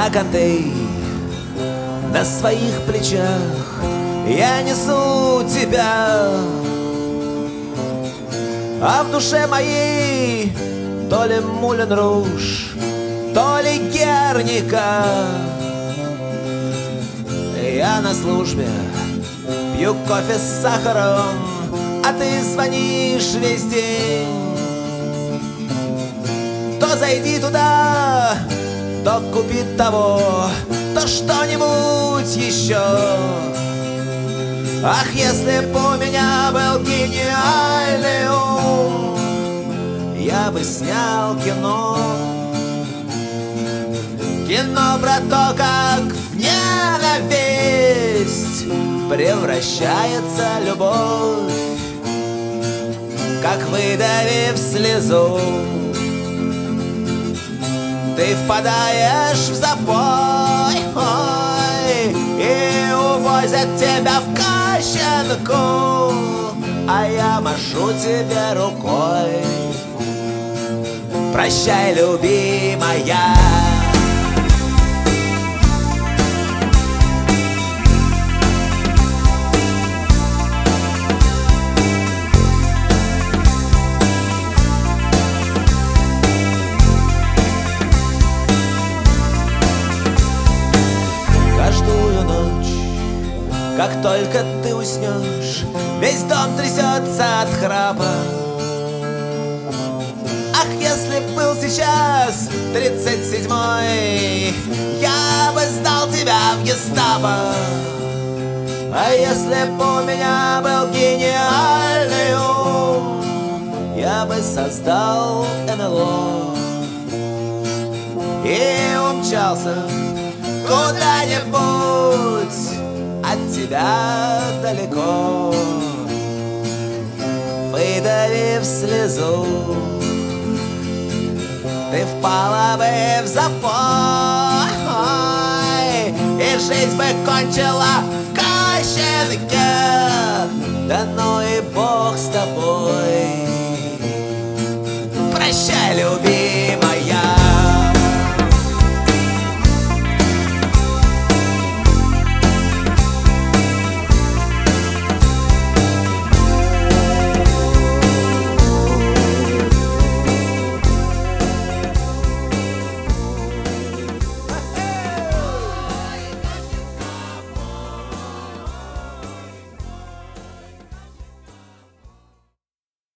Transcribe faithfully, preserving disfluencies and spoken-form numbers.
как Антей, на своих плечах я несу тебя. А в душе моей то ли Мулен Руж, то ли Герника. Я на службе, пью кофе с сахаром, а ты звонишь весь день. То зайди туда, то купи того, то что-нибудь еще. Ах, если б у меня был гениальный ум, я бы снял кино. Кино про то, как в ненависть превращается любовь, как, выдавив слезу, ты впадаешь в запой, ой, и увозят тебя в Кащенку, а я машу тебе рукой. Прощай, любимая. Каждую ночь, как только ты уснешь, весь дом трясется от храпа. Ах, если б был сейчас тридцать седьмой, я бы сдал тебя в гестапо. А если б у меня был гениальный ум, я бы создал эн эл о и умчался куда-нибудь от тебя далеко, выдавив слезу, ты впала бы в запой, и жизнь бы кончила в Кащенке. Да ну и бог с тобой. Прощай, любимый.